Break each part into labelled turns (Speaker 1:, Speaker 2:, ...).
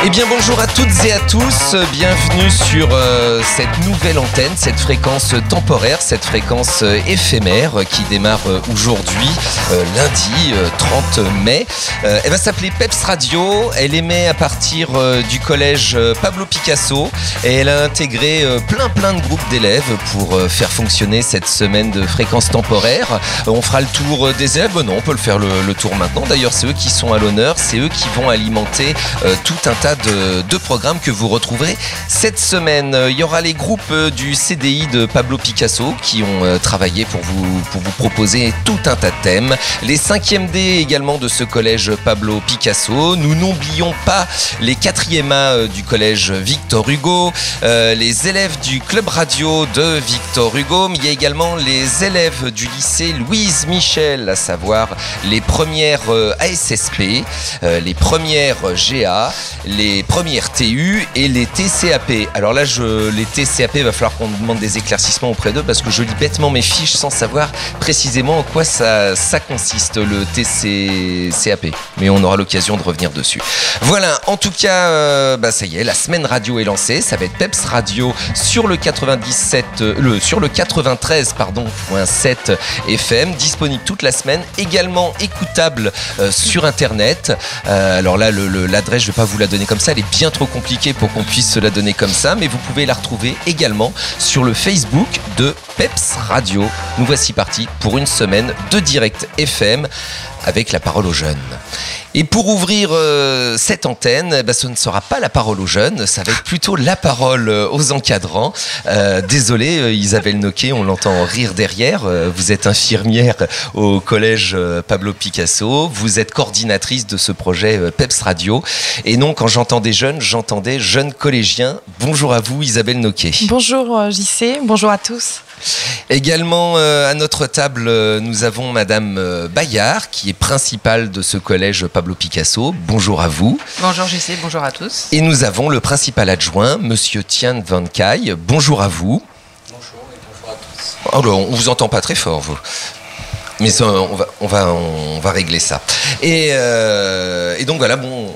Speaker 1: Eh bien bonjour à toutes et à tous, bienvenue sur cette nouvelle antenne, cette fréquence temporaire, cette fréquence éphémère qui démarre aujourd'hui, lundi 30 mai. Elle va s'appeler Peps Radio, elle émet à partir du collège Pablo Picasso et elle a intégré plein de groupes d'élèves pour faire fonctionner cette semaine de fréquence temporaire. On fera le tour des élèves, non, on peut le faire le tour maintenant, d'ailleurs c'est eux qui sont à l'honneur, c'est eux qui vont alimenter tout un tas de programmes que vous retrouverez cette semaine. Il y aura les groupes du CDI de Pablo Picasso qui ont travaillé pour vous proposer tout un tas de thèmes. Les 5e D également de ce collège Pablo Picasso. Nous n'oublions pas les 4e A du collège Victor Hugo, les élèves du club radio de Victor Hugo, mais il y a également les élèves du lycée Louise Michel, à savoir les premières ASSP, les premières GA, les premières TU et les TCAP. Alors là, les TCAP, il va falloir qu'on demande des éclaircissements auprès d'eux parce que je lis bêtement mes fiches sans savoir précisément en quoi ça consiste, le TCAP. Mais on aura l'occasion de revenir dessus. Voilà, en tout cas, ça y est, la semaine radio est lancée. Ça va être Peps Radio sur le 93.7 FM, disponible toute la semaine, également écoutable sur Internet. Alors là, l'adresse, je ne vais pas vous la donner comme ça, elle est bien trop compliquée pour qu'on puisse se la donner comme ça, mais vous pouvez la retrouver également sur le Facebook de Peps Radio. Nous voici partis pour une semaine de direct FM avec la parole aux jeunes. Et pour ouvrir cette antenne, ce ne sera pas la parole aux jeunes, ça va être plutôt la parole aux encadrants. Désolé Isabelle Noquet, on l'entend rire derrière. Vous êtes infirmière au collège Pablo Picasso, vous êtes coordinatrice de ce projet Peps Radio. Et non, quand j'entendais jeunes, j'entendais jeunes collégiens. Bonjour à vous Isabelle Noquet.
Speaker 2: Bonjour JC, bonjour à tous.
Speaker 1: Également à notre table, nous avons Madame Bayard, qui est principale de ce collège Pablo Picasso. Bonjour à vous.
Speaker 3: Bonjour JC, bonjour à tous.
Speaker 1: Et nous avons le principal adjoint, Monsieur Tian Van Kai. Bonjour à vous.
Speaker 4: Bonjour et bonjour à tous.
Speaker 1: Oh là, on vous entend pas très fort, vous. Mais ça, on va régler ça. Et donc voilà,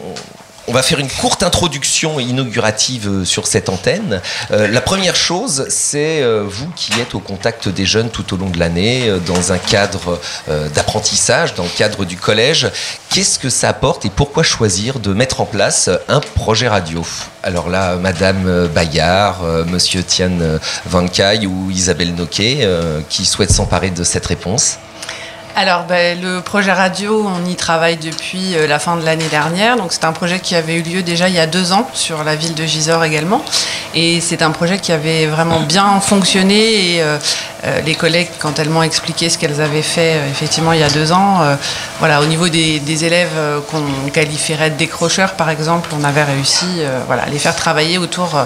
Speaker 1: on va faire une courte introduction inaugurative sur cette antenne. La première chose, c'est vous qui êtes au contact des jeunes tout au long de l'année, dans un cadre d'apprentissage, dans le cadre du collège. Qu'est-ce que ça apporte et pourquoi choisir de mettre en place un projet radio ? Alors là, Madame Bayard, Monsieur Tian Van Kai ou Isabelle Noquet, qui souhaitent s'emparer de cette réponse ?
Speaker 3: Alors, le projet radio, on y travaille depuis la fin de l'année dernière. Donc, c'est un projet qui avait eu lieu déjà il y a 2 ans sur la ville de Gisors également. Et c'est un projet qui avait vraiment bien fonctionné. Et les collègues, quand elles m'ont expliqué ce qu'elles avaient fait effectivement il y a 2 ans, au niveau des élèves qu'on qualifierait de décrocheurs, par exemple, on avait réussi à les faire travailler autour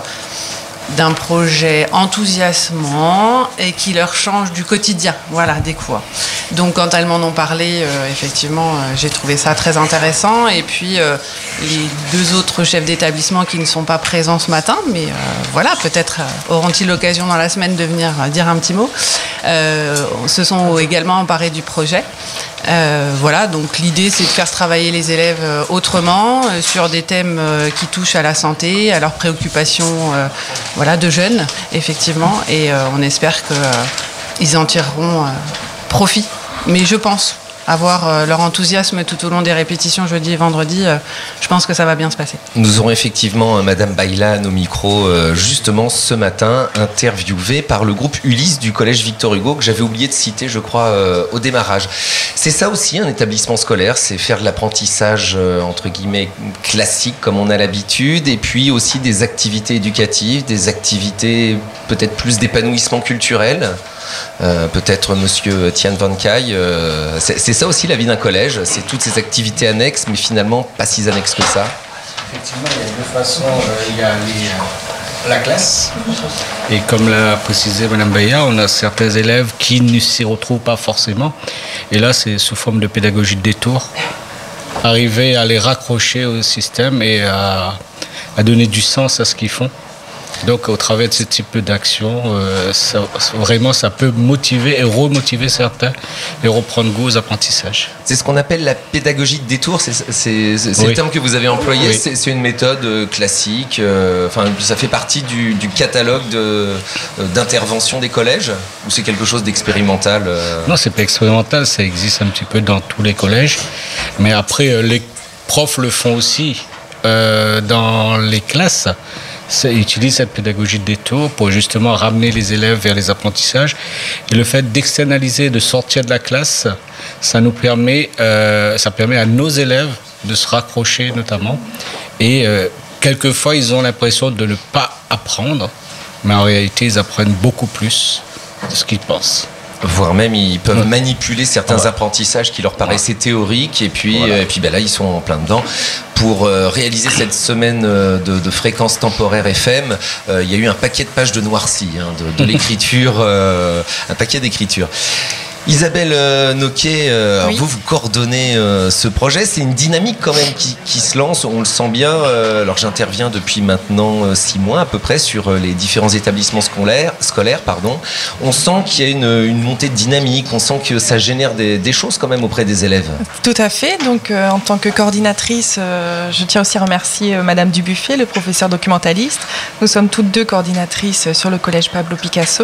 Speaker 3: d'un projet enthousiasmant et qui leur change du quotidien, des cours. Donc quand elles m'en ont parlé, effectivement, j'ai trouvé ça très intéressant. Et puis les 2 autres chefs d'établissement qui ne sont pas présents ce matin, mais peut-être auront-ils l'occasion dans la semaine de venir dire un petit mot, se sont également emparés du projet. Donc l'idée c'est de faire travailler les élèves autrement, sur des thèmes qui touchent à la santé, à leurs préoccupations de jeunes, effectivement, et on espère qu'ils en tireront profit. Mais je pense avoir leur enthousiasme tout au long des répétitions jeudi et vendredi, je pense que ça va bien se passer.
Speaker 1: Nous aurons effectivement Madame Baylan au micro justement ce matin, interviewée par le groupe Ulysse du collège Victor Hugo, que j'avais oublié de citer, je crois, au démarrage. C'est ça aussi un établissement scolaire, c'est faire de l'apprentissage entre guillemets classique comme on a l'habitude, et puis aussi des activités éducatives, des activités peut-être plus d'épanouissement culturel. Peut-être Monsieur Tian Van Kai, c'est ça aussi la vie d'un collège, c'est toutes ces activités annexes, mais finalement pas si annexes que ça.
Speaker 4: Effectivement, il y a 2 façons. Il y a la classe, et comme l'a précisé Madame Bayard, on a certains élèves qui ne s'y retrouvent pas forcément, et là c'est sous forme de pédagogie de détour, arriver à les raccrocher au système et à donner du sens à ce qu'ils font. Donc au travers de ce type d'action, ça peut motiver et remotiver certains et reprendre goût aux apprentissages.
Speaker 1: C'est ce qu'on appelle la pédagogie de détour, c'est le terme que vous avez employé. Oui. C'est une méthode classique, ça fait partie du catalogue d'intervention des collèges, ou c'est quelque chose d'expérimental?
Speaker 4: Non, c'est pas expérimental, ça existe un petit peu dans tous les collèges, mais après les profs le font aussi dans les classes. Utilise cette pédagogie de détour pour justement ramener les élèves vers les apprentissages. Et le fait d'externaliser, de sortir de la classe, ça permet à nos élèves de se raccrocher notamment. Et quelquefois, ils ont l'impression de ne pas apprendre, mais en réalité, ils apprennent beaucoup plus de ce qu'ils pensent.
Speaker 1: Voire même ils peuvent manipuler certains apprentissages qui leur paraissaient théoriques et puis là ils sont en plein dedans. Pour réaliser cette semaine de fréquence temporaire FM, il y a eu un paquet de pages de noirci, de l'écriture, un paquet d'écriture. Isabelle Noquet,
Speaker 2: oui.
Speaker 1: vous coordonnez ce projet. C'est une dynamique quand même qui se lance, on le sent bien. Alors j'interviens depuis maintenant 6 mois à peu près sur les différents établissements scolaires. On sent qu'il y a une montée de dynamique, on sent que ça génère des choses quand même auprès des élèves.
Speaker 2: Tout à fait. Donc en tant que coordinatrice, je tiens aussi à remercier Madame Dubuffet, le professeur documentaliste. Nous sommes toutes deux coordinatrices sur le collège Pablo Picasso.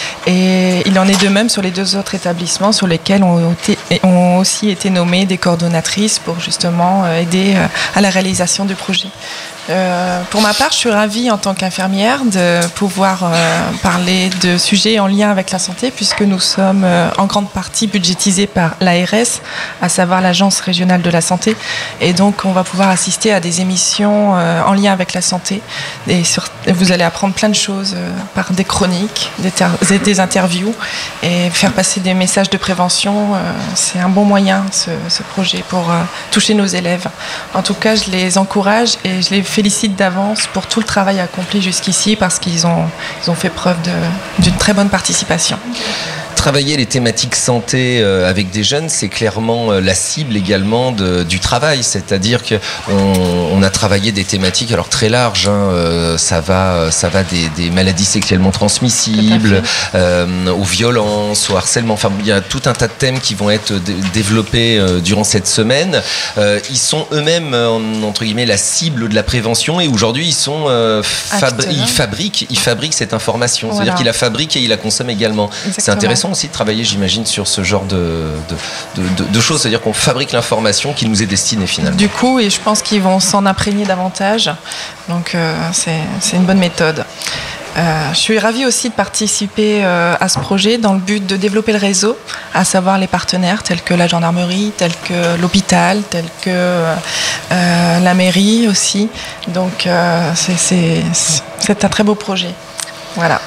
Speaker 2: Et il en est de même sur les 2 autres établissements sur lesquels ont aussi été nommées des coordonnatrices pour justement aider à la réalisation du projet. Pour ma part, je suis ravie en tant qu'infirmière de pouvoir parler de sujets en lien avec la santé puisque nous sommes en grande partie budgétisés par l'ARS, à savoir l'Agence régionale de la santé. Et donc, on va pouvoir assister à des émissions en lien avec la santé. Et vous allez apprendre plein de choses par des chroniques, des interviews et faire passer des messages de prévention. C'est un bon moyen, ce projet, pour toucher nos élèves. En tout cas, je les encourage et je les félicite d'avance pour tout le travail accompli jusqu'ici parce qu'ils ont fait preuve d'une très bonne participation.
Speaker 1: Travailler les thématiques santé avec des jeunes, c'est clairement la cible également du travail. C'est-à-dire qu'on a travaillé des thématiques alors très larges. Ça va des maladies sexuellement transmissibles, aux violences, au harcèlement. Enfin, il y a tout un tas de thèmes qui vont être développés durant cette semaine. Ils sont eux-mêmes, entre guillemets, la cible de la prévention. Et aujourd'hui, ils fabriquent cette information.
Speaker 2: Voilà.
Speaker 1: C'est-à-dire qu'ils la fabriquent et ils la consomment également.
Speaker 2: Exactement.
Speaker 1: C'est intéressant aussi de travailler, j'imagine, sur ce genre de choses, c'est-à-dire qu'on fabrique l'information qui nous est destinée finalement.
Speaker 2: Du coup, et je pense qu'ils vont s'en imprégner davantage, donc c'est une bonne méthode. Je suis ravie aussi de participer à ce projet dans le but de développer le réseau, à savoir les partenaires tels que la gendarmerie, tels que l'hôpital, tels que la mairie aussi. Donc c'est un très beau projet. Voilà.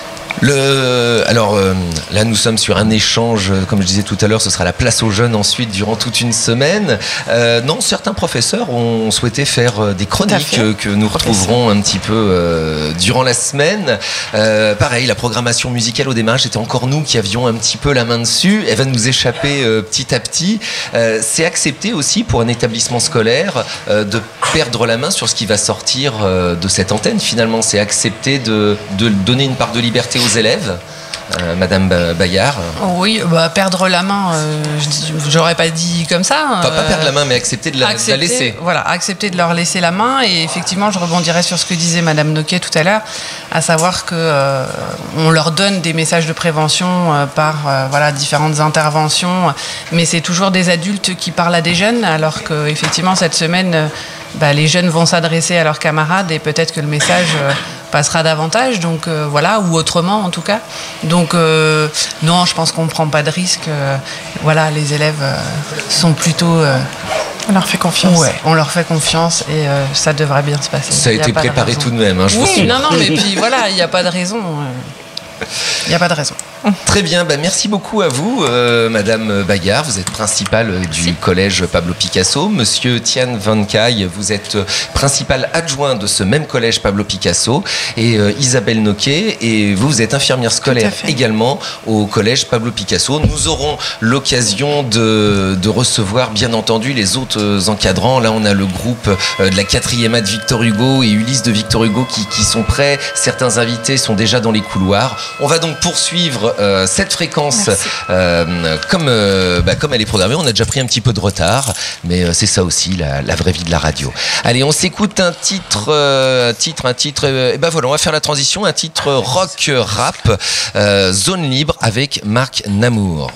Speaker 1: Alors là nous sommes sur un échange, comme je disais tout à l'heure, ce sera la place aux jeunes ensuite durant toute une semaine. Certains professeurs ont souhaité faire des chroniques que nous retrouverons un petit peu durant la semaine. Pareil, la programmation musicale au démarrage, c'était encore nous qui avions un petit peu la main dessus. Elle va nous échapper petit à petit. C'est accepté aussi pour un établissement scolaire de perdre la main sur ce qui va sortir de cette antenne. Finalement, c'est accepté de donner une part de liberté aux élèves. Madame Bayard.
Speaker 3: Oui, perdre la main, j'aurais pas dit comme ça.
Speaker 1: Enfin, pas perdre la main, mais accepter de la laisser.
Speaker 3: Voilà, accepter de leur laisser la main. Et effectivement, je rebondirais sur ce que disait Madame Noquet tout à l'heure, à savoir que on leur donne des messages de prévention par différentes interventions, mais c'est toujours des adultes qui parlent à des jeunes, alors que effectivement cette semaine, les jeunes vont s'adresser à leurs camarades et peut-être que le message passera davantage, donc ou autrement en tout cas. Donc non, je pense qu'on ne prend pas de risque. Les élèves sont plutôt...
Speaker 2: On leur fait confiance.
Speaker 3: Ouais, on leur fait confiance et ça devrait bien se passer.
Speaker 1: Ça a été préparé tout de même, je vous
Speaker 3: Oui, non, mais puis il n'y a pas de raison. Il n'y a pas de raison.
Speaker 1: Très bien, merci beaucoup à vous, Madame Bayard. Vous êtes principale du collège Pablo Picasso. Monsieur Tian Van Kai, vous êtes principal adjoint de ce même collège Pablo Picasso. Et Isabelle Noquet, et vous êtes infirmière scolaire également au collège Pablo Picasso. Nous aurons l'occasion de recevoir, bien entendu, les autres encadrants. Là, on a le groupe de la 4e A de Victor Hugo et Ulysse de Victor Hugo qui sont prêts. Certains invités sont déjà dans les couloirs. On va donc poursuivre cette fréquence comme elle est programmée. On a déjà pris un petit peu de retard, mais c'est ça aussi la vraie vie de la radio. Allez, on s'écoute un titre. Voilà, on va faire la transition. Un titre rock rap, Zone Libre avec Marc Namour.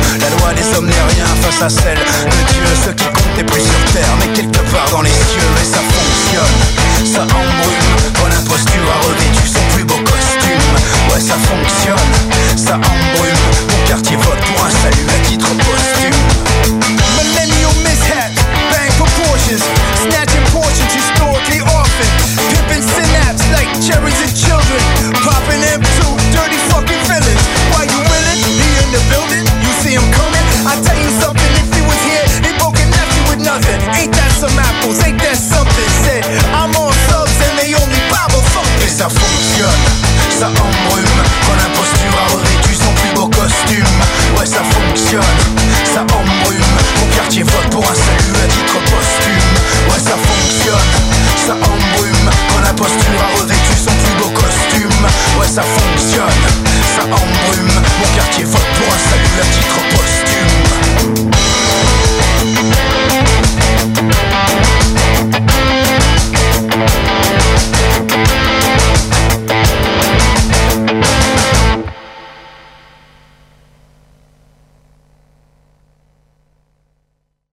Speaker 5: face à celle de Dieu. Ce qui compte n'est plus sur terre, mais quelque part dans les cieux. Et